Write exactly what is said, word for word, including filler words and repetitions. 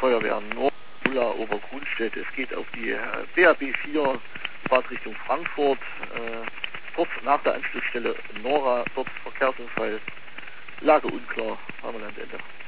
Feuerwehr Nord, Ulla Obergrunstedt. Es geht auf die B A B vier, Fahrt Richtung Frankfurt, äh, kurz nach der Anschlussstelle Nora, dort Verkehrsunfall, Lage unklar, Ende.